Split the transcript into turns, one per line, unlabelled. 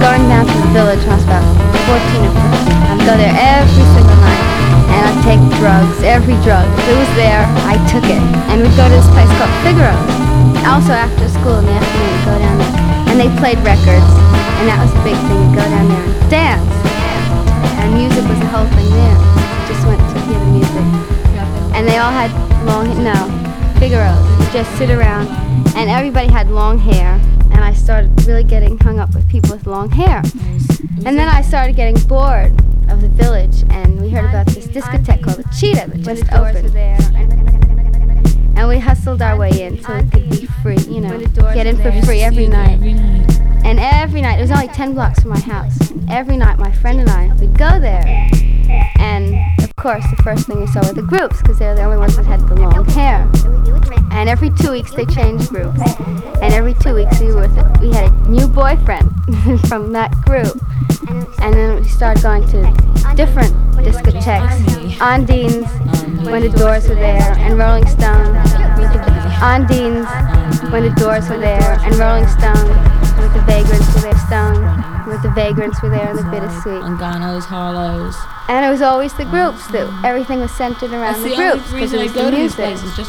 going down to the village when I was about 14 or 15. I'd go there every single night, and I'd take drugs, every drug. If it was there, I took it. And we'd go to this place called Figaro's. Also after school in the afternoon, we'd go down there. And they played records, and that was a big thing. We'd go down there and dance. And music was the whole thing there. We just went to hear the music. And they all had Figaro's. You just sit around, and everybody had long hair. And I started really getting hung up with people with long hair. And then I started getting bored of the village, and we heard about this discotheque called the Cheetah that just opened. And we hustled our way in so it could be free, get in for free every night. And every night, it was only 10 blocks from my house. Every night, my friend and I would go there. And of course, the first thing we saw were the groups, because they were the only ones that had the long hair. And every 2 weeks, they changed groups. And every 2 weeks, we had a new boyfriend from that group. And then we started going to different discotheques. Ondine's, when the Doors were there, and Rolling Stone. Ondine's, when the Doors were there, and Rolling Stone, with the Vagrants were there, and the Bittersweet.
And Ganos, Harlows.
And it was always the groups, everything was centered around the groups, because it was the music.